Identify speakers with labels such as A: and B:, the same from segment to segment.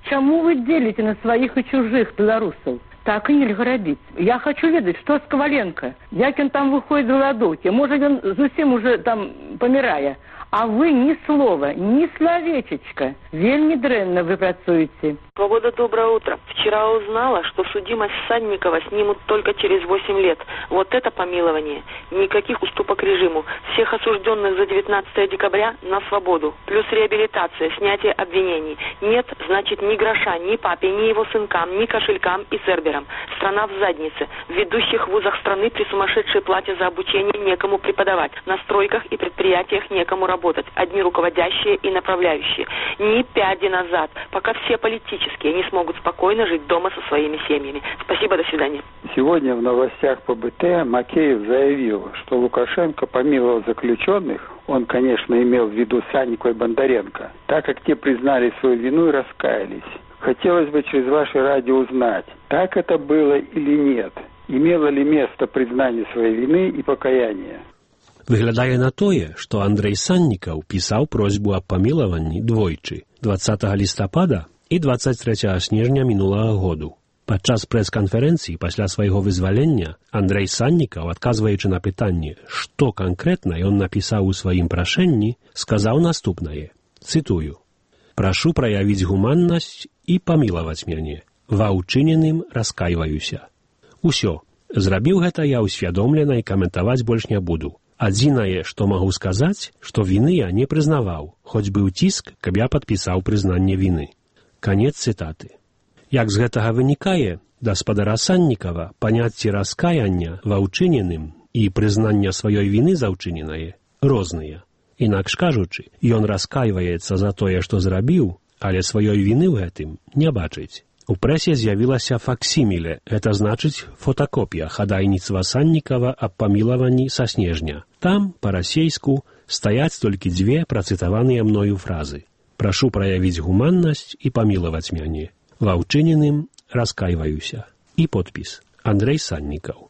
A: Чаму вы делите на сваіх і чужых беларусаў? Так і нельга рабіць. Я хочу ведаць, што з Коваленко, як ён там выходзіць з галадоўкі. Можа, ён зусім уже там памірае. А вы ни слова, ни словечечка. Вельми дрэнно вы працуете.
B: Свобода, доброе утро. Вчера узнала, что судимость Санникова снимут только через 8 лет. Вот это помилование. Никаких уступок режиму. Всех осужденных за 19 декабря на свободу. Плюс реабилитация, снятие обвинений. Нет, значит, ни гроша, ни папе, ни его сынкам, ни кошелькам и церберам. Страна в заднице. В ведущих вузах страны при сумасшедшей плате за обучение некому преподавать. На стройках и предприятиях некому работать. Одни руководящие и направляющие. Ни пяди назад, пока все политические не смогут спокойно жить дома со своими семьями. Спасибо, до свидания.
C: Сегодня в новостях по БТ Макеев заявил, что Лукашенко помиловал заключенных, он, конечно, имел в виду Санникова и Бондаренко, так как те признали свою вину и раскаялись. Хотелось бы через ваше радио узнать, так это было или нет, имело ли место признание своей вины и покаяние.
D: Выглядае на тое, што Андрэй Саннікаў пісаў просьбу аб памілаванні двойчы 20 лістапада і 23 снежня мінулага году. Падчас прэс-канферэнцыі пасля свайго вызвалення Андрэй Саннікаў, адказваючы на пытанне, што канкрэтна ён напісаў у сваім прашэнні, сказаў наступнае, цытую: «Прашу праявіць гуманнасць і памілаваць мяне. Ва ўчыненым раскайваюся. Усё, зрабіў гэта я ўсвядомлена і каментаваць больш не буду. Адзінае, што магу сказаць, што віны я не прызнаваў, хоць быў ціск, каб я падпісаў прызнанне віны». Канец цытаты. Як з гэтага вынікае, гаспадара Саннікава паняцці раскаяння ва ўчыненым і прызнання сваёй віны за ўчыненае розныя. Інакш кажучы, ён раскайваецца за тое, што зрабіў, але сваёй віны ў гэтым не бачыць. У прэсе з'явілася факсіміле, гэта значыць фотакопія хадайніцтва Саннікава аб памілаванні са снежня. Там, па-расейску, стаяць толькі дзве працытаваныя мною фразы. «Прашу праявіць гуманнасць і памілаваць мяне. Ва ўчыненым раскайваюся». І подпіс «Андрэй Саннікаў».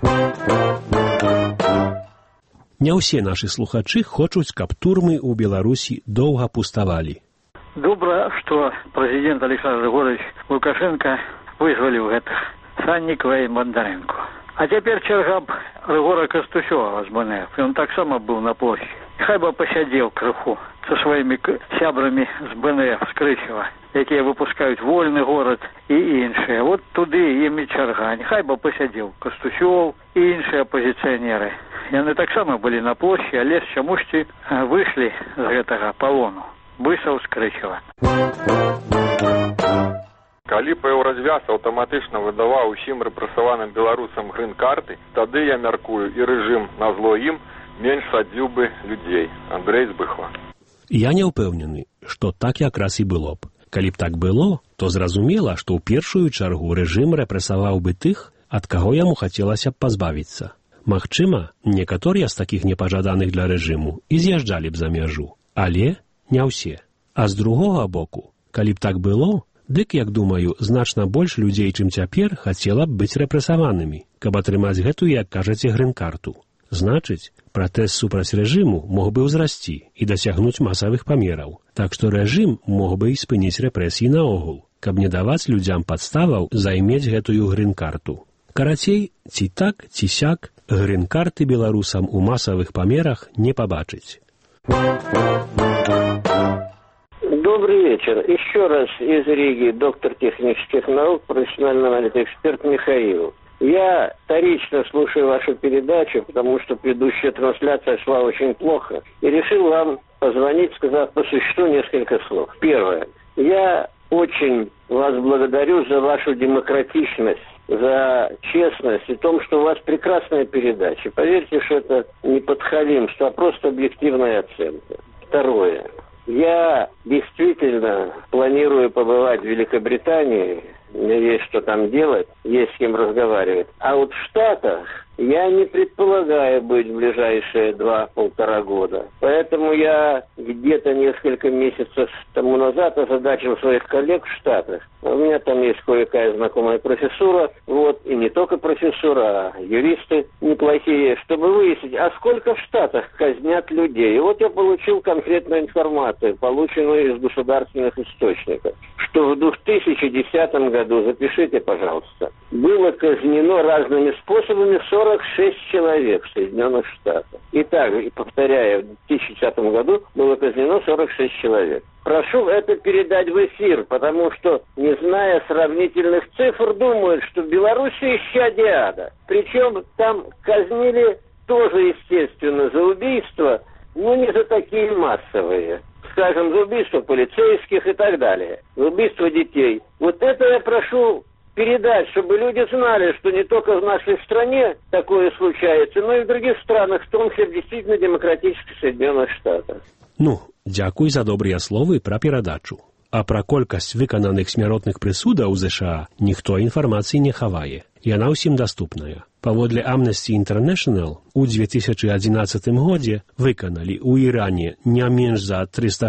D: Не ўсе нашы слухачы хочуць, каб турмы ў Беларусі доўга пуставалі.
E: Добра, што прэзідэнт Александр Григорьевич Лукашенко вызваліў гэтых Саннікова і Бондаренко. А цяпер чарга Рыгора Кастусёва з БНФ. Ён таксама быў на площі. Хай бы пасядзеў крыху са сваімі сябрамі з БНФ, з Крысева, якія выпускаюць вольны горад і іншыя. Вот туды ім і чарга. Хай бы пасядзеў Кастусёў і іншыя апозіцыянеры. Яны таксама былі на площі, але чамусьці выйшлі з гэтага палону. Бысаў з Крысева.
F: Калі б Еўразвяз аўтаматычна выдаваў усім рэпрэсаваным беларусам грын-карты, тады, я мяркую, і рэжым на зло ім менш садзіў бы людзей. Андрэй Збыхва.
D: Я не ўпэўнены, што так якраз і было б. Калі б так было, то зразумела, што ў першую чаргу рэжым рэпрэсаваў бы тых, ад каго яму хацелася б пазбавіцца. Магчыма, некаторыя з такіх непажаданых для рэжыму і з'язджалі б за мяжу. Але не ўсе. А з другога боку, калі б так было, дык, як думаю, значна больш людзей, чым цяпер, хацела б быць рэпрэсаванымі, каб атрымаць гэтую, як кажаце, грын-карту. Значыць, пратэст супраць рэжыму мог бы ўзрасці і дасягнуць масавых памераў, так што рэжым мог бы і спыніць рэпрэсіі наогул, каб не даваць людзям падставаў займець гэтую грын-карту. Карацей, ці так, ці сяк, грын-карты беларусам у масавых памерах не пабачыць.
G: Добрый вечер. Еще раз из Риги доктор технических наук, профессиональный эксперт Михаил. Я вторично слушаю вашу передачу, потому что предыдущая трансляция шла очень плохо. И решил вам позвонить, сказав по существу несколько слов. Первое. Я очень вас благодарю за вашу демократичность, за честность и том, что у вас прекрасная передача. Поверьте, что это не подхалимство, а просто объективная оценка. Второе. Я действительно планирую побывать в Великобритании. Мне есть что там делать, есть с кем разговаривать. А вот в Штатах я не предполагаю быть в ближайшие 2-1,5 года. Поэтому я где-то несколько месяцев тому назад озадачил своих коллег в Штатах. У меня там есть кое-какая знакомая профессура, вот, и не только профессура, а юристы неплохие, чтобы выяснить, а сколько в Штатах казнят людей. И вот я получил конкретную информацию, полученную из государственных источников, что в 2010 году, запишите, пожалуйста, было казнено разными способами 46 человек в Соединенных Штатах. И также, повторяю, в 2010 году было казнено 46 человек. Прошу это передать в эфир, потому что, не зная сравнительных цифр, думают, что в Беларуси исчадие ада. Причем там казнили тоже, естественно, за убийство, но не за такие массовые. Скажем, за убийство полицейских и так далее. За убийство детей. Вот это я прошу передать, чтобы люди знали, что не только в нашей стране такое случается, но и в других странах, в том числе в действительно демократических Соединенных Штатах.
D: Ну, дзякуй за добрыя словы пра перадачу. А пра колькасць выкананых смяротных прысудаў у ЗША ніхто інфармацыі не хавае. Яна ўсім даступная. Паводле Amnesty International, у 2011 годзе выканалі ў Іране не менш за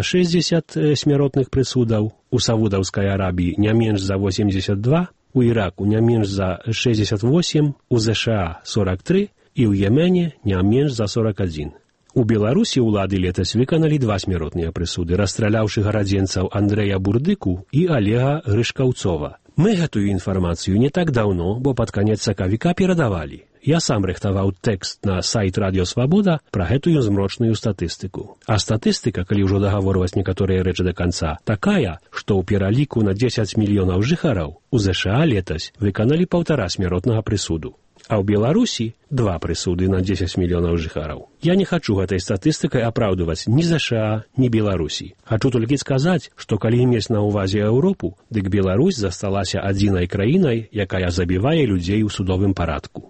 D: 360 смяротных прысудаў, у Саудаўскай Арабіі не менш за 82, у Іраку не менш за 68, у ЗША 43 і ў Йемене не менш за 41. У Беларусі ўлады летась выканалі 2 смяротныя прысуды, расстраляўшы гарадзенцаў Андрэя Бурдыку і Алега Грышкаўцова. Мы гэтую інфармацыю не так даўно, бо пад канец сакавіка перадавалі. Я сам рыхтаваў тэкст на сайт Радіо Свабода пра гэтую змрочную статыстыку. А статыстыка, калі ўжо дагаворваць некаторыя рэчы да канца, такая, што ў пераліку на 10 мільёнаў жыхараў у ЗША летась выканалі 1,5 смяротнага прысуду. А ў Беларусі 2 прысуды на 10 мільёнаў жыхараў. Я не хачу гэтай статыстыкай апраўдваць ні ЗША, ні Беларусі. Хачу толькі сказаць, што калі мець на ўвазе Еўропу, дык Беларусь засталася адзінай краінай, якая забівае людзей у судовым парадку.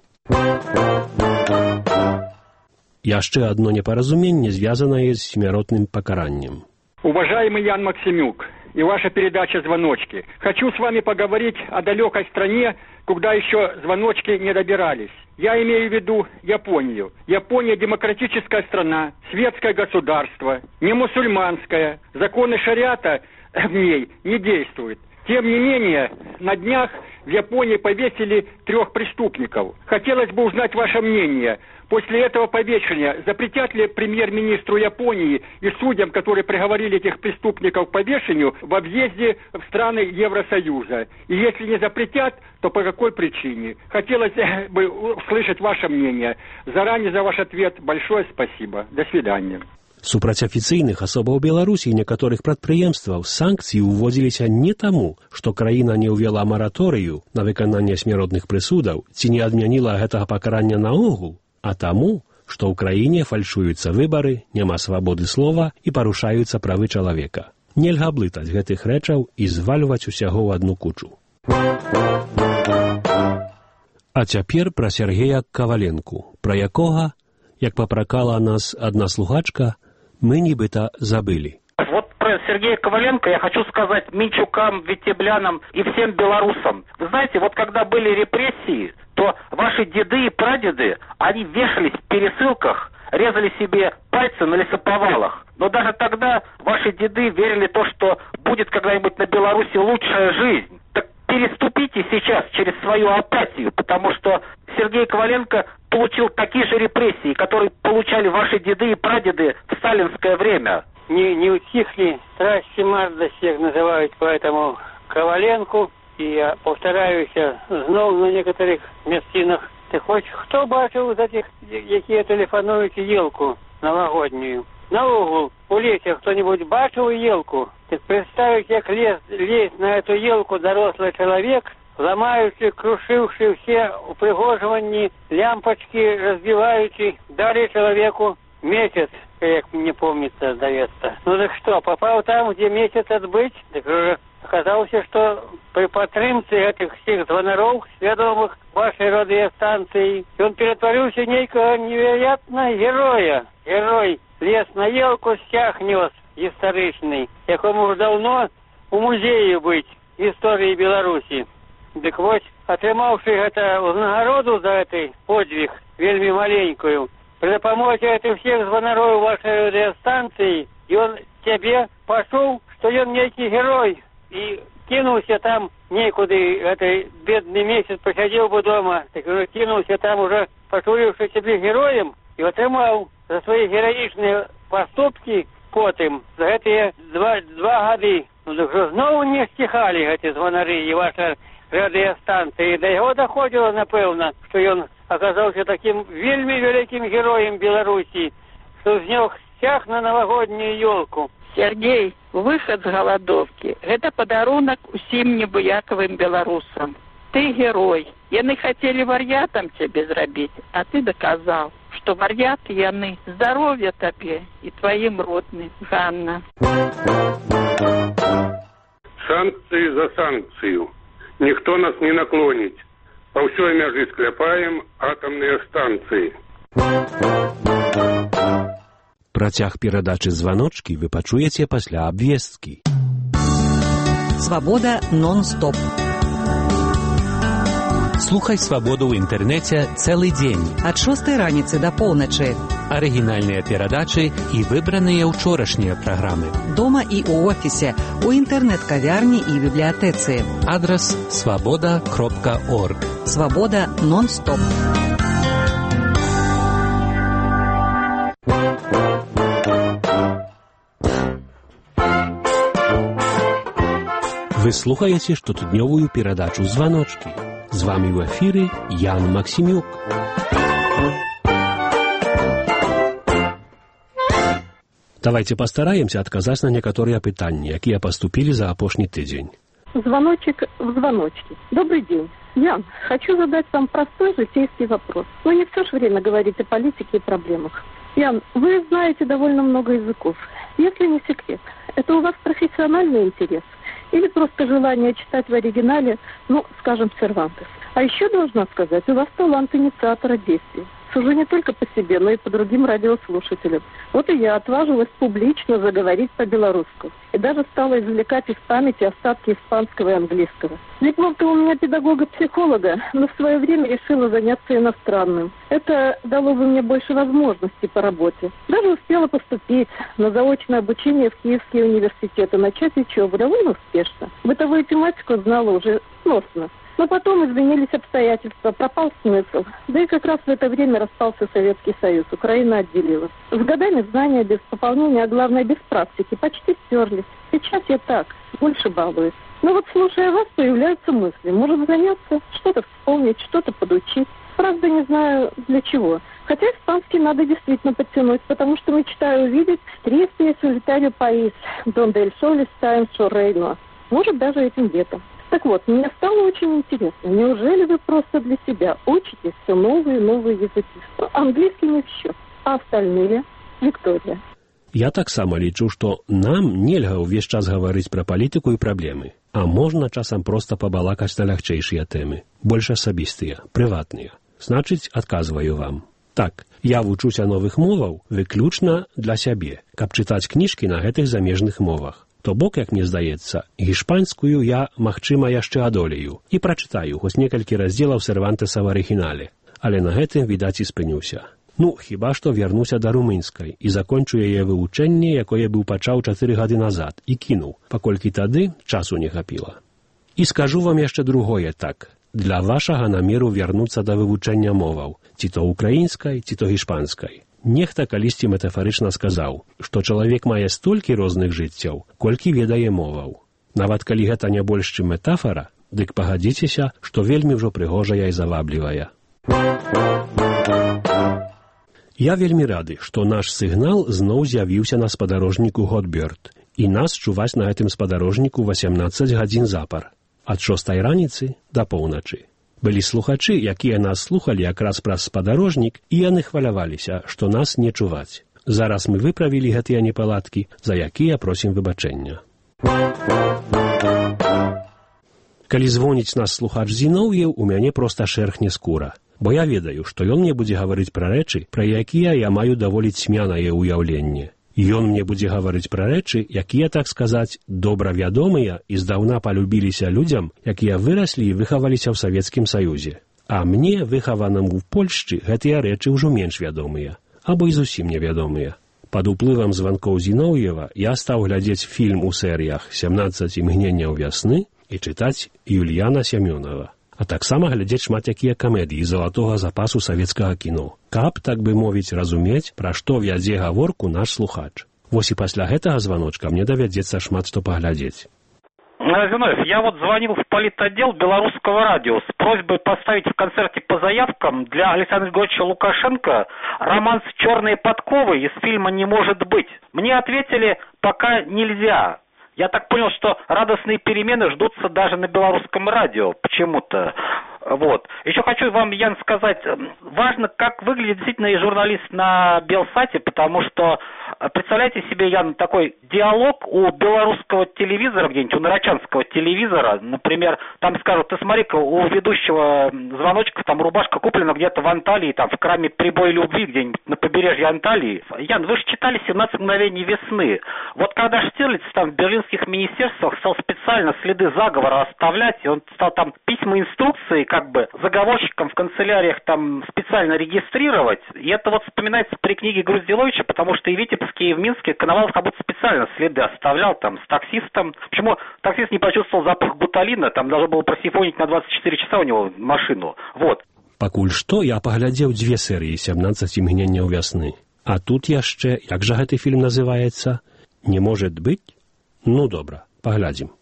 D: Яшчэ одно непоразумение, связанное с смертным покаранием.
H: Уважаемый Ян Максимюк и ваша передача «Звоночки». Хочу с вами поговорить о далекой стране, куда еще звоночки не добирались. Я имею в виду Японию. Япония – демократическая страна, светское государство, не мусульманское. Законы шариата в ней не действуют. Тем не менее, на днях в Японии повесили 3 преступников. Хотелось бы узнать ваше мнение. После этого повешения запретят ли премьер-министру Японии и судьям, которые приговорили этих преступников к повешению, во въезде в страны Евросоюза? И если не запретят, то по какой причине? Хотелось бы услышать ваше мнение. Заранее за ваш ответ большое спасибо. До свидания.
D: Супраць афіцыйных асобаў Беларусі і некаторых прадпрыемстваў санкцыі ўводзіліся не таму, што краіна не ўвела мараторыю на выкананне смяротных прысудаў ці не адмяніла гэтага пакарання наогул, а таму, што ў краіне фальшуюцца выбары, няма свабоды слова і парушаюцца правы чалавека. Нельга блытаць гэтых рэчаў і звальваць усяго ў адну кучу. А цяпер пра Сергея Каваленку, пра якога, як папракала нас адна слухачка, мы нібыта забыли.
I: Вот про Сергея Коваленко я хочу сказать Минчукам, Витеблянам и всем белорусам. Вы знаете, вот когда были репрессии, то ваши деды и прадеды, они вешались в пересылках, резали себе пальцы на лесоповалах. Но даже тогда ваши деды верили в то, что будет когда-нибудь на Беларуси лучшая жизнь. Так переступите сейчас через свою апатию, потому что Сергей Коваленко получил такие же репрессии, которые получали ваши деды и прадеды в сталинское время.
J: Не утихли страсти Марда, всех называют поэтому Коваленку. И я повторяюсь знову на некоторых местинах. Ты хочешь, кто бачил из этих, які телефонують елку новогоднюю? Наогул, у лесе кто-нибудь бачил елку? Так представить, как лезть на эту елку дорослый человек, ломаючи, крушивши все упригоживания, лямпочки разбиваючи, дали человеку месяц, как мне помнится, сдается. Ну так что, попал там, где месяц отбыть, так уже оказалось, что при подтримке этих всех звонаров, сведомых вашей радиостанции, он перетворился в некого невероятного героя. Герой лез на елку, стяг нес историчный, якому уже давно у музея быть истории Беларуси. Дык вось, атрымаўшы гэта ўзнагароду за гэты подвиг, вельмі маленькую, пры дапамозе гэтых всех званароў вашай радыёстанцыі, ён цябе пачуў, што ён нейкі герой, і кинулся там некуды, этой бедный месяц посидел бы дома, так уже кинулся там уже, почуливший себе героем, и отрымал за свои героичные поступки потым, за эти два годы. Ну, так же снова не стихали эти звонары и ваша радиостанция. И до его доходило, напевно, что он оказался таким вельми великим героем Беларуси, что снес стяг на новогоднюю елку.
A: Сергей, выход з галадовкі – гэта падарунак усім небыякавым беларусам. Ты герой. Яны хацелі вар'ятам цябе зрабіць, а ты даказаў, што вар'яты яны. Здароўя табе і тваім родным. Ганна.
K: Санкцыі за санкцыю. Ніхто нас не наклоніць. Па ўсёй мяжы скляпаем атамныя станцыі.
D: Працяг перадачы званочкі вы пачуеце пасля абвесткі.
L: Свабода нон-стоп.
M: Слухай свабоду ў інтэрнэце цэлы дзень.
L: Ад 6 раніцы да поўначы.
M: Арыгінальныя перадачы і выбраныя ўчорашнія праграмы.
L: Дома і ў офісе, у інтэрнэт-кавярні і бібліятэцы.
M: Адрас свабода.орг.
L: Свабода нон-стоп.
D: Вы слухаеце штотыднёвую перадачу «Званочкі». З вамі ў эфіры Ян Максімюк. Давайте постараемся адказаць на некаторыя пытанні, якія паступілі за апошні тыдзень.
A: Звоночек в звоночке. Добрый день. Ян, хочу задать вам простой житейский вопрос. Но не все же время говорить о политике и проблемах. Ян, вы знаете довольно много языков. Если не секрет, это у вас профессиональный интерес? Или просто желание читать в оригинале, ну, скажем, Сервантес. А еще, должна сказать, у вас талант инициатора действий. Сужу не только по себе, но и по другим радиослушателям. Вот и я отважилась публично заговорить по-белорусски. И даже стала извлекать из памяти остатки испанского и английского. Диплом-то у меня педагога-психолога, но в свое время решила заняться иностранным. Это дало бы мне больше возможностей по работе. Даже успела поступить на заочное обучение в Киевский университет и начать учебу довольно успешно. Бытовую тематику знала уже сносно. Но потом изменились обстоятельства, пропал смысл. Да и как раз в это время распался Советский Союз, Украина отделилась. С годами знания без пополнения, а главное без практики, почти стерлись. Сейчас я так, больше балуюсь. Но вот слушая вас, появляются мысли. Может заняться, что-то вспомнить, что-то подучить. Правда, не знаю для чего. Хотя испанский надо действительно подтянуть, потому что мечтаю увидеть «Тристия солитарио паис, donde el sol está en su reino». Может, даже этим летом. Так вот, мне стало очень интересно. Неужели вы просто для себя учитесь все новые и новые языки? Английский не в счет, а остальные? Виктория.
D: Я таксама лічу, што нам нельга ўвесь час гаварыць пра палітыку і праблемы, а можна часам проста пабалакаць на лягчэйшыя тэмы, больш асабістыя, прыватныя. Значыць, адказваю вам. Так, я вучуся новых моваў выключна для сябе, каб чытаць кніжкі на гэтых замежных мовах. То бок, як мне здаецца, гішпанскую я, магчыма, яшчэ адолею і прачытаю хоць некалькі раздзелаў Сервантеса в арыгінале, але на гэтым, відаць, і спыніўся. Ну, хіба што вярнуся да румынскай і закончу яе вывучэнне, якое быў пачаў 4 гады назад, і кінуў, паколькі тады часу не хапіла. І скажу вам яшчэ другое так. Для вашага намеру вярнуцца да вывучэння моваў, ці то украінскай, ці то гішпанскай. Нехта калісьці метафарычна сказаў, што чалавек мае столькі розных жыццяў, колькі ведае моваў. Нават калі гэта не больш чым метафара, дык пагадзіцеся, што вельмі ўжо прыгожая і заваблівая. Я вельмі рады, што наш сігнал зноў з'явіўся на спадарожніку Готбёрд, і нас чуваць на гэтым спадарожніку 18 гадзін запар, ад 6 раніцы да поўначы. Былі слухачы, якія нас слухалі якраз праз спадарожнік, і яны хваляваліся, што нас не чуваць. Зараз мы выправілі гэтыя непаладкі, за якія просім выбачэння. Калі звоніць нас слухач Зіноўеў, у мяне проста шэрхне скура, бо я ведаю, што ён мне будзе гаварыць пра рэчы, пра якія я маю даволі цьмянае ўяўленне. Ён мне будзе гаварыць пра рэчы, якія, так сказаць, добра вядомыя і здаўна палюбіліся людзям, якія выраслі і выхаваліся ў Савецкім Саюзе. А мне, выхаванаму ў Польшчы, гэтыя рэчы ўжо менш вядомыя, або і зусім невядомыя. Пад уплывам званкоў Зіноўева я стаў глядзець фільм у серыях «17 імгненняў вясны» і чытаць Юліяна Сямёнава. А таксама глядзець шмат якія камедыі залатога запасу савецкага кіно, каб, так бы мовіць, разумець, пра што вядзе гаворку наш слухач. Вось і пасля гэтага званочка мне давядзецца шмат што паглядзець.
I: Зиновьев, я вот звонил в политотдел Белорусского радио с просьбой поставить в концерте по заявкам для Александра Григорьевича Лукашенко романс «Черные подковы» из фильма «Не может быть». Мне ответили, пока нельзя. Я так понял, что радостные перемены ждутся даже на Белорусском радио почему-то. Вот. Еще хочу вам, Ян, сказать, важно, как выглядит действительно и журналист на Белсате, потому что, представляете себе, Ян, такой диалог у белорусского телевизора, где-нибудь у нарочанского телевизора, например, там скажут, ты смотри-ка, у ведущего звоночков там рубашка куплена где-то в Анталии, там в храме Прибой Любви, где-нибудь на побережье Анталии. Ян, вы же читали «17 мгновений весны». Вот когда Штирлиц там в берлинских министерствах стал специально следы заговора оставлять, и он стал там письма, инструкции, как бы заговорщикам в канцеляриях там специально регистрировать. И это вот вспоминается при книге Груздиловича, потому что и в Витебске, и в Минске Коновалов как будто специально следы оставлял там с таксистом. Почему таксист не почувствовал запах гуталина, там должно было просифонить на 24 часа у него машину. Вот.
D: Пакуль што я паглядзеў 2 серыі «17 імгненняў вясны». А тут яшчэ, як жа гэты фільм называецца? «Не может быть»? Ну, добра, паглядзім.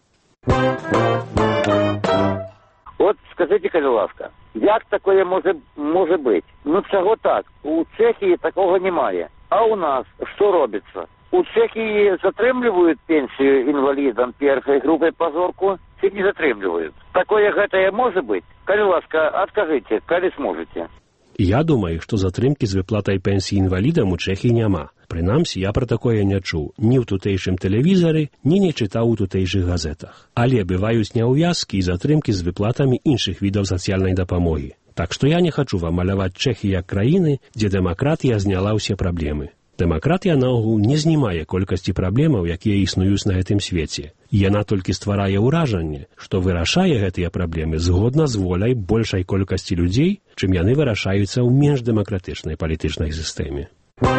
N: Вот скажите, ласка, як такое може бути? Ну чого так? У Чехії такого немає. А у нас що робиться? У Чехії затримлюють пенсію інвалідам першої групи по зорку чи не затримлюють? Такое гэтае може бути? Ласка, откажите, коли сможете.
D: Я думаю, што затрымкі з выплатай пенсіі інвалідам у Чэхіі няма. Прынамсі, я пра такое не чуў ні ў тутэйшым тэлевізары, ні не чытаў у тутэйшых газетах. Але бываюць няўвязкі і затрымкі з выплатамі іншых відаў сацыяльнай дапамогі. Так што я не хачу вам маляваць Чэхі як краіны, дзе дэмакратія зняла ўсе праблемы. Дэмакратія наогул не знімае колькасці праблемаў, якія існуюць на гэтым свеце. Яна толькі стварае ўражанне, што вырашае гэтыя праблемы згодна з воляй большай колькасці людзей, чым яны вырашаюцца ў менш дэмакратычнай палітычнай сістэме.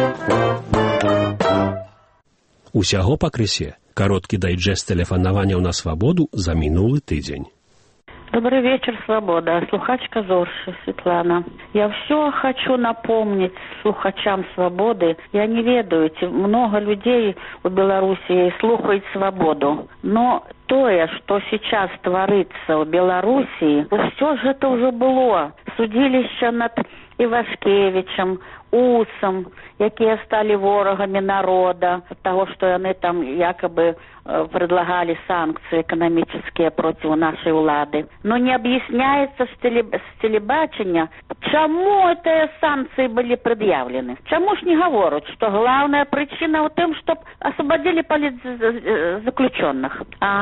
D: Усяго пакрысе. Кароткі дайджэст тэлефанаванняў на свабоду за минулый тыдзень.
O: Добрый вечер, Свобода. Слухачка Зорши, Светлана. Я все хочу напомнить слухачам Свободы. Я не ведаю, много людей у Беларуси слухают Свободу. Но тое, что сейчас творится в Беларуси, все же это уже было. Судилище над Ивашкевичем, Усом, якія стали ворогами народа, от того, что они там якобы предлагали санкции экономические против нашей влады. Но не объясняется с телебачення, чему эти санкции были предъявлены. Чему ж не говорят, что главная причина в том, чтобы освободили политзаключенных.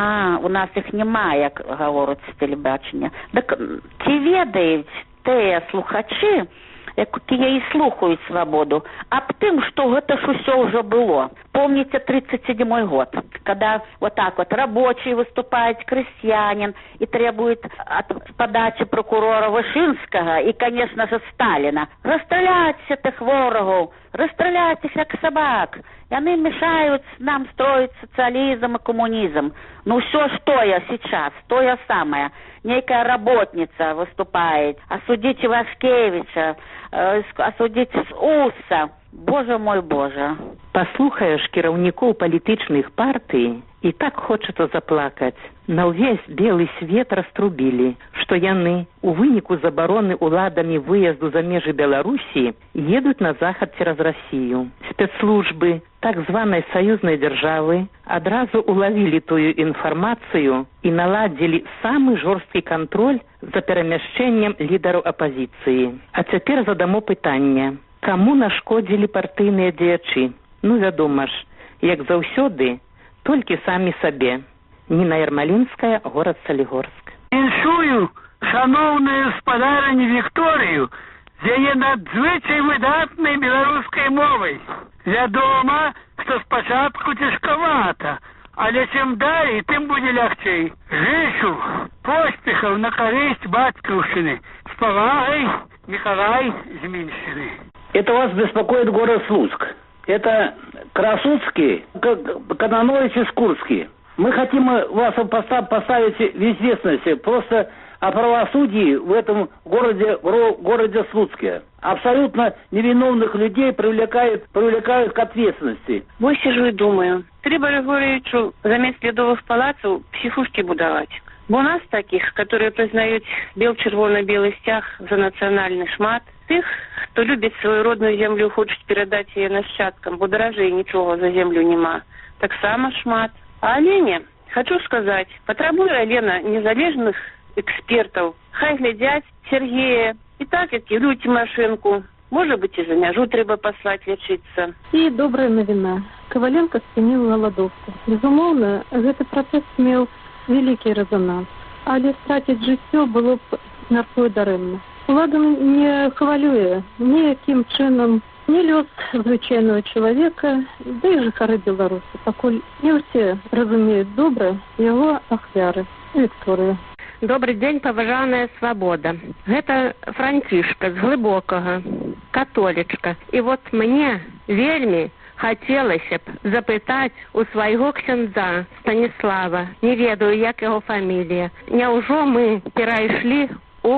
O: У нас их немає, як говорять з телебачення. Так ті ведають, те слухачі, якія і слухають свободу, об тем, что это ж все уже было. Помните 37-й год, когда вот так вот рабочий выступает, крестьянин, и требует от подачи прокурора Вышинского и, конечно же, Сталина. Расстрелять этих ворогов, расстрелять их как собак. И они мешают нам строить социализм и коммунизм. Ну все, что я сейчас, то я самое. Некая работница выступает, осудить Ивашкевича, осудить Уса. Боже мой, Боже.
A: Паслухаеш кіраўнікоў палітычных партый, і так хочацца заплакаць. На ўвесь белы свет раструбілі, што яны у выніку забароны ўладамі выезду за межы Беларусі едуць на захад цераз Расію. Спецслужбы так званай саюзнай дзяржавы адразу улавілі тую інфармацыю і наладзілі самы жорсткі кантроль за перамяшчэннем лідараў апазіцыі. А цяпер задамо пытанне. Каму нашкодзілі партыйныя дзеячы? Ну, вядома ж, як заўсёды, толькі самі сабе. Ніна Ярмалінская, горад Салігорск.
P: Іншую шаноўную спадарыню Вікторыю з яе надзвычай выдатнай беларускай мовай. Вядома, што спачатку цяжкавата, але чым далей, тым будзе лягчэй. Жычу поспехаў на карысць бацькаўшчыны. С павагай, Николай из Минщины.
Q: Это вас беспокоит город Слуцк. Это Красудский, Кононович и Скурский. Мы хотим вас поставить в известность просто о правосудии в этом городе Слуцке. Абсолютно невиновных людей привлекают к ответственности.
R: Вот сижу и думаю, Треба Григорьевичу замест ледовых палацаў психушки будовать. Бо у нас таких, которые признают бел-червоно-белый стяг за национальный шмат, тых, кто любит свою родную землю, хочет передать ее нащадкам, бо дорожей ничего за землю нема. Так само шмат. А Олене, хочу сказать, потребує Олена незалежных экспертов. Хай глядят Сергея, и так, как Юлю Тимошенко. Может быть, и за мяжу треба послать лечиться.
S: И добрая новина. Коваленко спыніў галадоўку. Безумоўна, гэты працэс меў вялікі рэзонанс. Але страціць жыццё было б мяркую дарэмна. Улада не хвалюе ніякім чынам ні лёс звычайного чалавека, да і жыхары Беларуси. Пакуль не ўсе разумеюць добра яго ахвяры. Виктория.
T: Добрый день, поважаная свобода. Это Францишка з Глыбокага, католічка. І вот мне вельмі хацелася б запытаць у свайго ксяндза Станіслава, не ведаю, як яго фамілія. Няўжо мы перайшлі у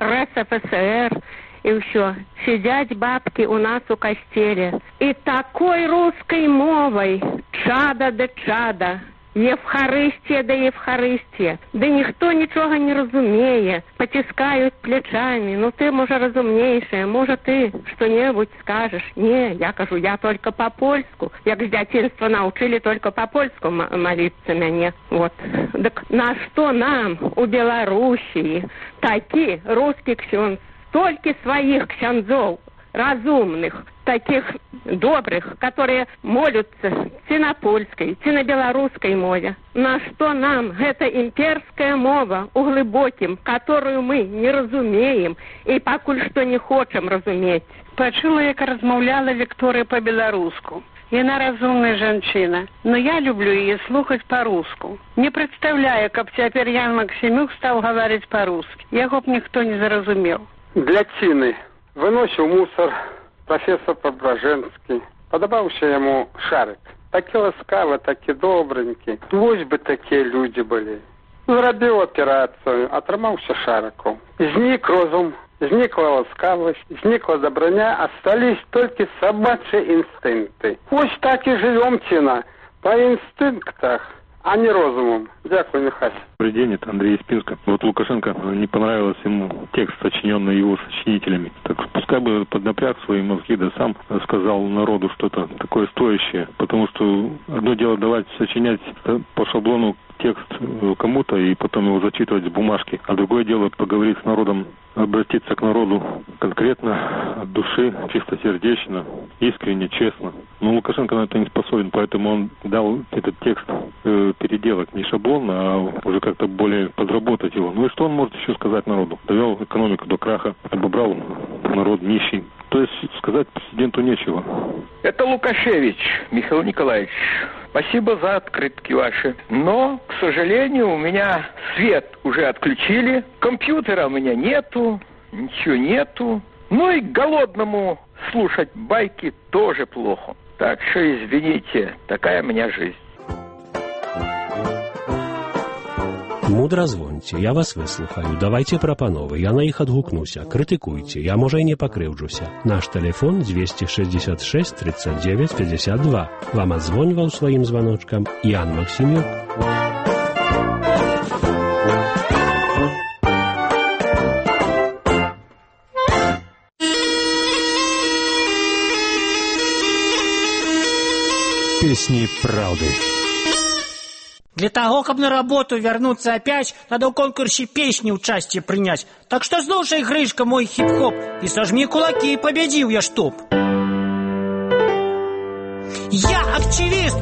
T: РСФСР и все, сидять бабки у нас у костеле. И такой русской мовой, чада да чада, Евхаристия да Евхаристия. Да никто ничего не разумеет, потискают плечами. Ну ты, может, разумнейшая, может, ты что-нибудь скажешь. Не, я кажу, я только по-польску. Як с дитинства научили только по-польску молиться мне. Вот. Так на что нам у Белоруссии такие русские ксёндз, столько своих ксяндзов, разумных, таких добрых, которые молятся ці на польской, ці на белорусской мове. На что нам эта имперская мова у глыбоким, которую мы не разумеем и покуль что не хочем разуметь.
J: Почула, як размовляла Виктория по-белоруску. Яна разумная жанчына, но я люблю ее слухать по-руску. Не представляю, как теперь Ян Максимюк стал говорить по-русски. Яго б никто не заразумел.
C: Для Ціны выносіў мусор профессор Преображенский. Подобаўся яму шарик. Такі ласкавы, такі добренькі. Вось бы такія люди былі. Зрабіў аперацыю, атрымаўся шариком. Знік розум, знікла ласкавасць, знікла доброня, остались только собачьи инстинкты. Вось так и живем, Ціна, по инстинктах, а не розумом. Дякую, Михаил.
U: Добрый день, это Андрей из Пинска. Вот Лукашенко не понравился ему текст, сочиненный его сочинителями. Так пускай бы поднапряг свои мозги, да сам сказал народу что-то такое стоящее. Потому что одно дело давать сочинять по шаблону текст кому-то и потом его зачитывать с бумажки. А другое дело поговорить с народом, обратиться к народу конкретно, от души, чистосердечно, искренне, честно. Но Лукашенко на это не способен, поэтому он дал этот текст переделать не шаблонно, а уже как-то более подработать его. Ну и что он может еще сказать народу? Довел экономику до краха, обобрал народ нищий. То есть сказать президенту нечего.
V: Это Лукашевич, Михаил Николаевич. Спасибо за открытки ваши. Но, к сожалению, у меня свет уже отключили, компьютера у меня нету, ничего нету. Ну и голодному слушать байки тоже плохо. Так что извините, такая у меня жизнь.
D: Мудра звоньце, я вас выслухаю. Давайте прапановы, я на іх адгукнуся. Крытыкуйце, я, можа, і не пакрыўджуся. Наш тэлефон 266 39 52. Вам адзвоньваў сваім званочкам Ян Максимюк.
M: Песни правды.
W: Для того, чтобы на работу вернуться опять, надо в конкурсе песни участие принять. Так что слушай, Гришка, мой хип-хоп, и сожми кулаки, и победил я чтоб. Я активист,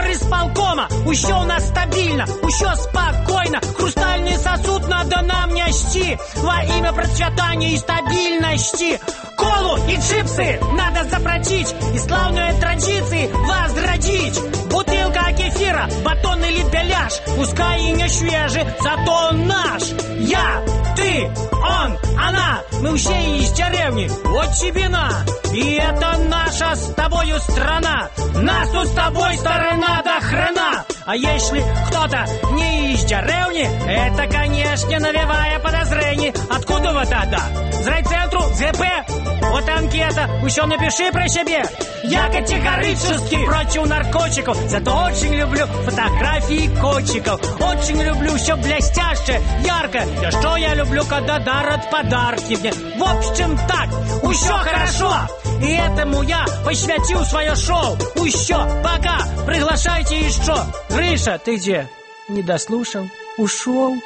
W: горисполкома, усё у нас стабильно, усё спокойно. Хрустальный сосуд надо нам не спасти во имя процветания и стабильности. Колу и чипсы надо запретить и славные традиции возродить. Бутылка кефира, батон или беляш, пускай и не свежий, зато наш. Я, ты, он, она, мы все из деревни, вот тебе на. И это наша с тобою страна. Нас тут с тобой сторона до хрена. А если кто-то не из деревни, это, конечно, навевая подозрение. Откуда вот это? З райцентру, ЗП? Вот анкета, еще напиши про себя. Я категорически против наркотиков, зато очень люблю фотографии котиков. Очень люблю все блестящее, яркое. Да что я люблю, когда дарят подарки мне. В общем так, все хорошо. И этому я посвятил свое шоу. Еще, пока, приглашайте еще. Гриша, ты где? Не дослушал? Ушел?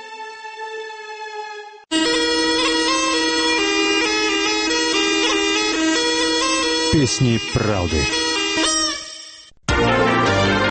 M: Песни правды.